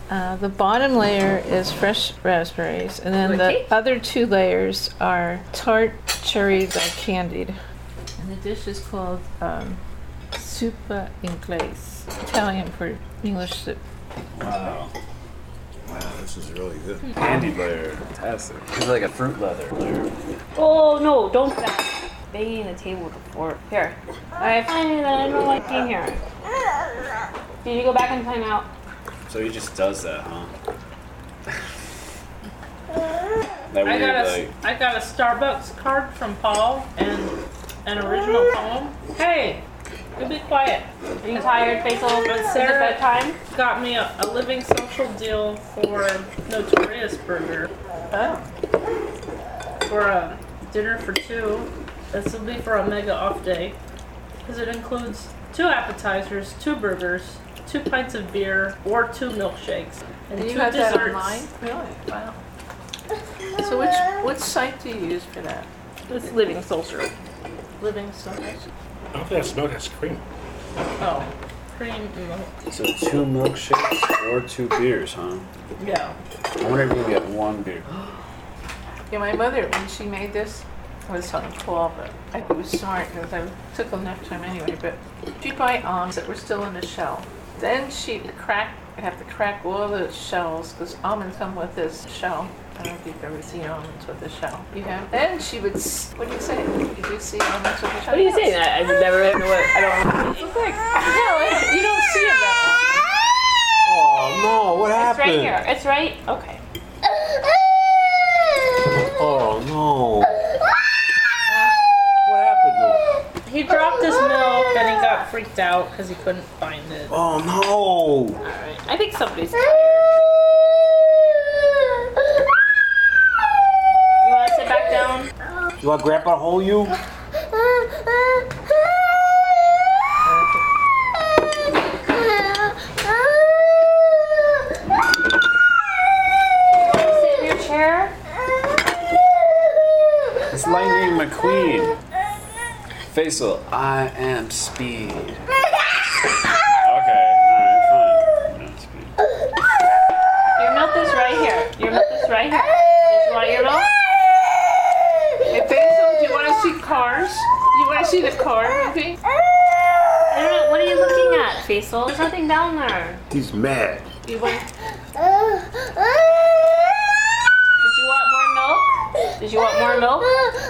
The bottom layer is fresh raspberries, and then the other 2 layers are tart cherries candied. And the dish is called soupe inglese, Italian for English soup. Wow. Wow, this is really good. Candy layer, fantastic. It's like a fruit leather layer. Oh no, don't do that. Banging the table with a fork. Here. I find that I don't like being here. Did you go back and time out? So he just does that, huh? I got a Starbucks card from Paul and an original poem. Hey, you be quiet. Are you tired, Faisal? But Is it Sarah bedtime? got me a living social deal for Notorious Burger. Oh. For a dinner for 2. This will be for a mega off day. Because it includes 2 appetizers, 2 burgers, 2 pints of beer, or 2 milkshakes. And 2 you have desserts. that online? Really? Wow. So which site do you use for that? It's Living Social. Living Social? I don't think that's milk, that's cream. Oh, cream milk. So 2 milkshakes or 2 beers, huh? Yeah. I wonder if you can get 1 beer. Yeah, my mother, when she made this, I was telling Paul, but I think it was smart because I took enough time anyway, but she'd buy almonds that were still in the shell. Then she'd have to crack all the shells because almonds come with this shell. I don't know if you've ever seen almonds with the shell. You have? Then she would, what do you say? Did you see almonds with the shell? What are you saying? I've never heard of it. I don't know. It's like, no, you don't see it that Oh no, what It's happened? right here. It's right. Okay. Oh no. What happened though? He dropped his milk and he got freaked out because he couldn't find it. Oh no. Alright. I think somebody's tired. You want to sit back down? You want Grandpa to hold you? Sit in your chair? It's Lightning McQueen. Faisal, I am speed. Okay, alright, fine. No, speed. Your milk is right here. Your milk is right here. Did you want your milk? Hey, Basil, do you want to see Cars? Do you want to see the car movie? I don't know. What are you looking at, Faisal? There's nothing down there. He's mad. Do you want? Did you want more milk? Did you want more milk?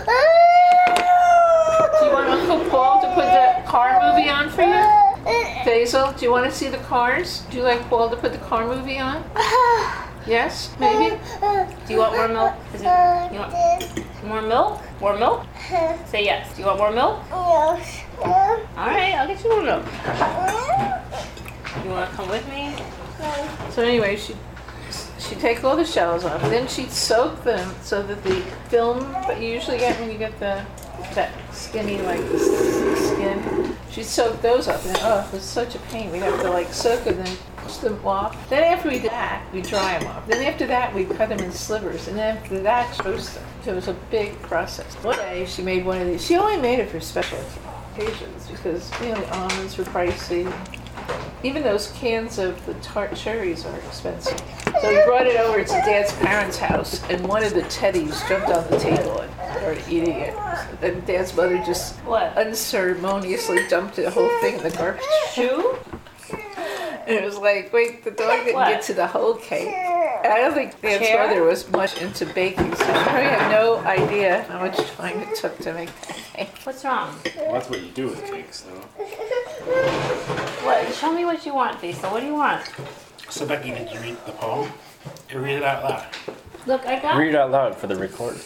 Do you want Uncle Paul to put the car movie on for you? Basil, do you want to see the Cars? Do you like Paul to put the car movie on? Yes, maybe? Do you want more milk? You want more milk? More milk? Say yes. Do you want more milk? Yes. Alright, I'll get you more milk. You want to come with me? So anyway, she'd take all the shells off, then she'd soak them so that the film that you usually get when you get that skinny, like the skin, she'd soak those up. And it was such a pain. We'd have to like soak them, then push them off. Then after we did that, we dry them off. Then after that, we cut them in slivers. And then after that, roast them. So it was a big process. One day, she made one of these. She only made it for special occasions because, the almonds were pricey. Even those cans of the tart cherries are expensive. So we brought it over to Dad's parents' house, and one of the teddies jumped on the table and started eating it. And Dad's mother just unceremoniously dumped the whole thing in the garbage chute. And it was like, wait, the dog didn't get to the whole cake. And I don't think Dad's mother was much into baking, so she probably had no idea how much time it took to make that cake. What's wrong? Well, that's what you do with cakes, though. What? Show me what you want, Faisal. What do you want? So Becky, did you read the poem? You read it out loud. Look, I got... Read it out loud for the recording.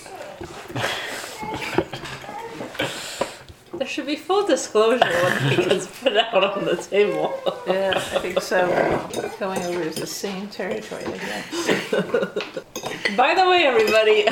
There should be full disclosure when it gets put out on the table. Yeah, I think so. Going over is the same territory again. By the way, everybody,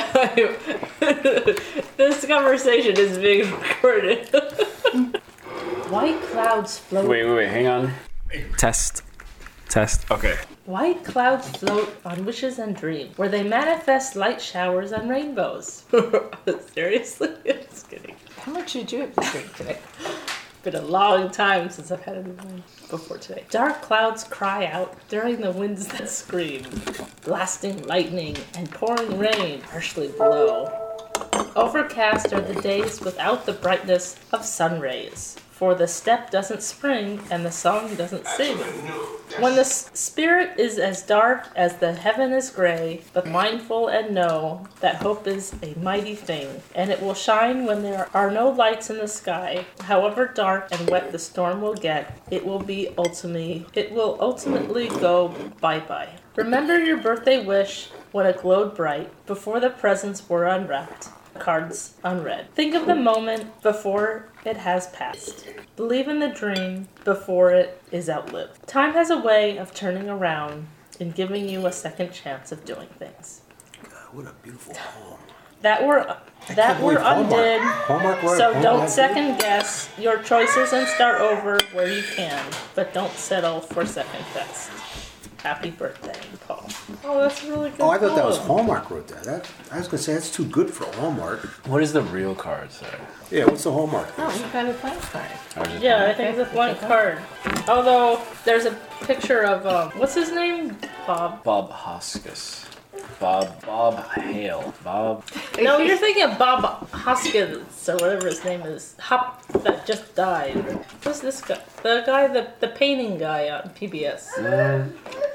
this conversation is being recorded. White clouds float. Wait, hang on. Test. Okay. White clouds float on wishes and dreams, where they manifest light showers and rainbows. Seriously? I'm just kidding. How much did you have to drink today? Been a long time since I've had a new one before today. Dark clouds cry out during the winds that scream. Blasting lightning and pouring rain harshly below. Overcast are the days without the brightness of sun rays. For the step doesn't spring and the song doesn't sing. When the spirit is as dark as the heaven is gray, but mindful and know that hope is a mighty thing, and it will shine when there are no lights in the sky. However dark and wet the storm will get, it will ultimately go bye-bye. Remember your birthday wish when it glowed bright, before the presents were unwrapped. Cards unread. Think of the moment before it has passed. Believe in the dream before it is outlived. Time has a way of turning around and giving you a second chance of doing things. God, what a beautiful poem. That were undid. Hallmark wrote a So poem don't like second guess your choices and start over where you can, but don't settle for second best. Happy birthday, Paul. Oh, that's really good. Oh, I thought that was poem. Hallmark wrote that. I was gonna say that's too good for Hallmark. What is the real card say? Yeah, what's the Hallmark? Oh, you got a blank card. Or is it Yeah, I think it's a blank card. Although there's a picture of what's his name? Bob. Bob Hoskins. Bob Hale. Bob. No, you're thinking of Bob Hoskins or whatever his name is. Hop that just died. Who's this guy? The painting guy on PBS.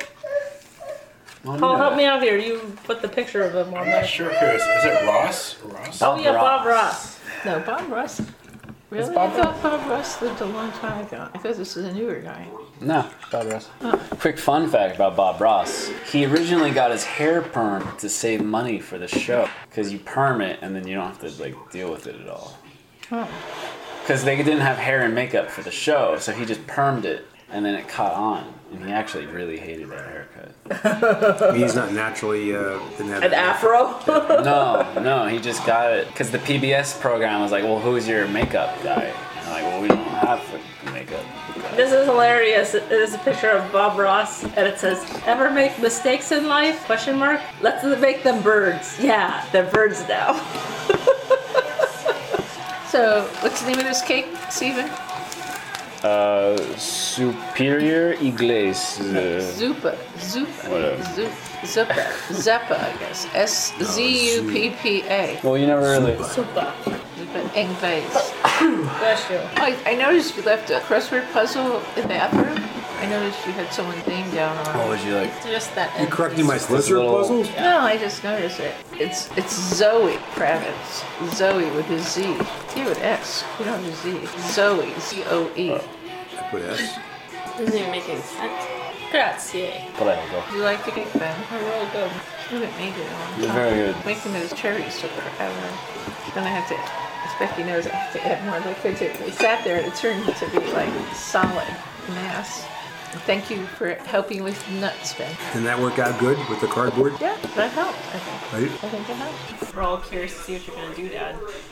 Paul, help me out here. You put the picture of him on I'm not there. sure who is it Ross? Ross? Oh yeah, Bob Ross. No, Bob Ross. Really? Bob I thought Bob Ross lived a long time ago. I thought this was a newer guy. No, Bob Ross. Quick fun fact about Bob Ross. He originally got his hair permed to save money for the show. Because you perm it and then you don't have to deal with it at all. Because they didn't have hair and makeup for the show, so he just permed it and then it caught on. And he actually really hated that haircut. He's not naturally didn't have An afro? No, he just got it. Because the PBS program was like, well, who's your makeup guy? And they're like, well, we don't have makeup. This is hilarious. It is a picture of Bob Ross, and it says, "Ever make mistakes in life? Question mark. Let's make them birds. Yeah, they're birds now." So, what's the name of this cake, Steven? Superior Iglesia. Zuppa, Whatever. Zuppa, I guess. Zuppa. Well, you never really. Super. Zuppa Inglés. Bless you. I noticed you left a crossword puzzle in the bathroom. I noticed you had someone's name down on What it. would you like? It's just that. You correcting my Slytherin little- puzzles? No, I just noticed it. It's Zoe Kravitz. Zoe with a Z. T with S. You don't have a Z. Zoe. Z-O-E. I put S. Doesn't even make any sense. Grazie. Prego. Do you like the cake, Ben? They're really good. I haven't made it in a long It's time. very good. Making those cherries took forever. Then I have to, as Becky knows, I have to add more liquid to it. They sat there and it turned to be like solid mass. And thank you for helping with nuts, Ben. Didn't that work out good with the cardboard? Yeah, that helped, I think. Right? I think it helped. We're all curious to see what you're gonna do, Dad.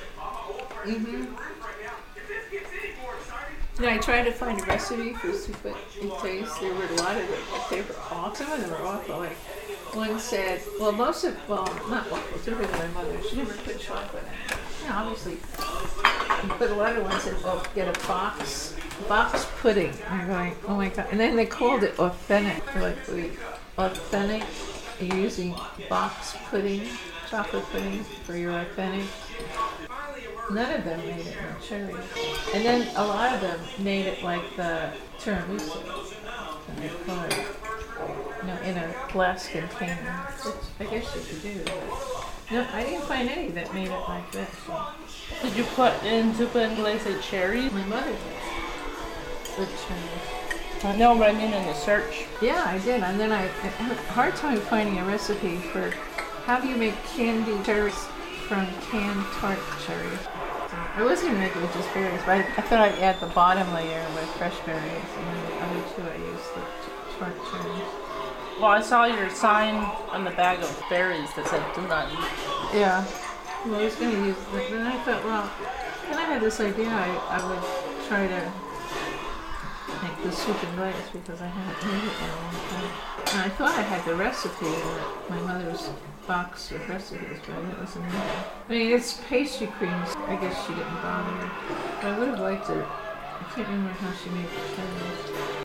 You know, I tried to find a recipe for soup in taste. There were a lot of them, but they were off. Some of them were awful. Like one said, well, not awful. Different than my mother. She never put chocolate in it. You know, obviously. But a lot of ones said, well, get a box pudding. I'm going, oh my god. And then they called it authentic. They're like, wait, authentic? Are you using box pudding, chocolate pudding for your authentic? None of them made it with cherries. And then a lot of them made it like the tiramisu. And they put it, in a glass container, which I guess you could do. But no, I didn't find any that made it like that. So. Did you put in Zuppa Inglés cherry? My mother did. With cherries. No, but I mean in the search. Yeah, I did. And then I had a hard time finding a recipe for how do you make candy cherries from canned tart cherries. I was going to make it with just berries, but I thought I'd add the bottom layer with fresh berries, and then the other two I used the tart cherries. Well, I saw your sign on the bag of berries that said "Do not eat." Yeah. Well, I was going to use, but then I thought, well, then I had this idea I would try to make the soup and rice because I haven't made it in a long time. And I thought I had the recipe in my mother's box of recipes, but it wasn't in there. I mean, it's pastry creams. I guess she didn't bother. But I would have liked to I can't remember how she made the candies.